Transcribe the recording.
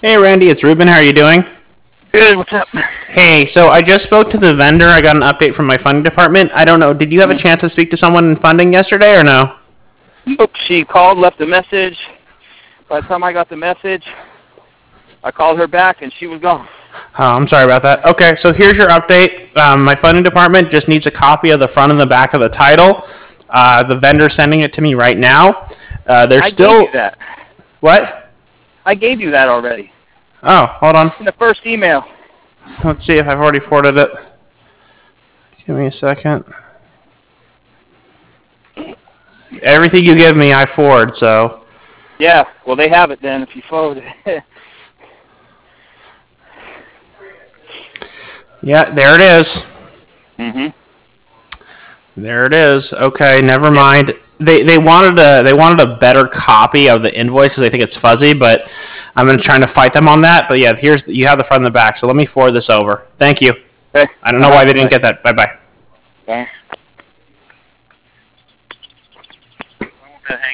Hey Randy, it's Ruben. How are you doing? Good, what's up? Hey, so I just spoke to the vendor. I got an update from my funding department. I don't know, did you have a chance to speak to someone in funding yesterday or no? Nope, she called, left a message. By the time I got the message, I called her back and she was gone. Oh, I'm sorry about that. Okay, so here's your update. My funding department just needs a copy of the front and the back of the title. The vendor's sending it to me right now. There's still... I gave you that. What? I gave you that already. Oh, hold on. In the first email. Let's see if I've already forwarded it. Give me a second. Everything you give me, I forward, so... Yeah, well, they have it then if you forward it. Yeah, there it is. Mm-hmm. There it is. Okay, never mind. They wanted a better copy of the invoice because they think it's fuzzy, but I'm trying to fight them on that. But yeah, you have the front and the back. So let me forward this over. Thank you. Okay. I don't know why they didn't get that. Bye bye. Okay.